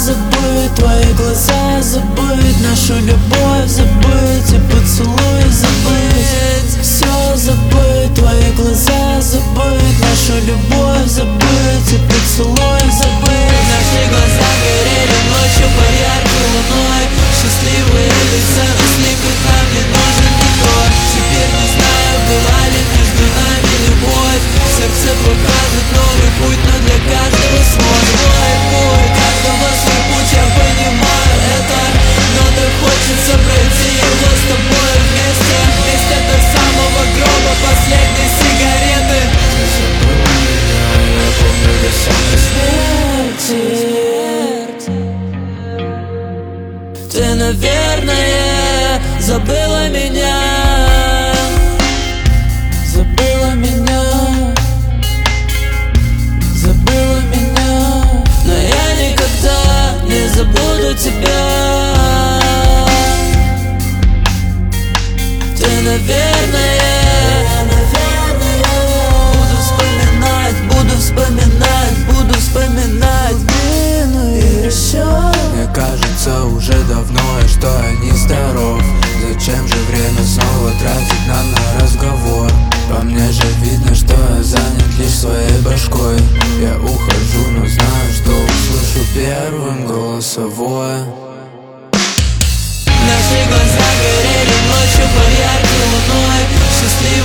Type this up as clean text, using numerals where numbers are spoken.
забыть, твои глаза забыть, нашу любовь забыть и поцелуй забыть. Все забыть, твои глаза забыть, нашу любовь забыть и поцелуй забыть. Наши глаза горели ночью под яркой луной, счастливые лица, но слепить нам не нужен никто. Теперь не знаю, была ли между нами любовь, сердце покажет новый путь, но для каждого свой. Твой путь, каждого свой путь, я понимаю это, но так хочется пройти его с тобой вместе. Вместе до самого гроба, последней сигареты. Я помню до самой смерти. Ты, наверное, забыла меня. Забыла меня. Забыла меня. Но я никогда не забуду тебя. Ты, наверное, буду вспоминать длинную еще. Мне кажется, уже давно, что я нездоров. Зачем же время снова тратить нам на разговор? По мне же видно, что я занят лишь своей башкой. Я ухожу, но знаю, что услышу первым голосовое. Наши глаза горели ночью под яркой луной, счастливые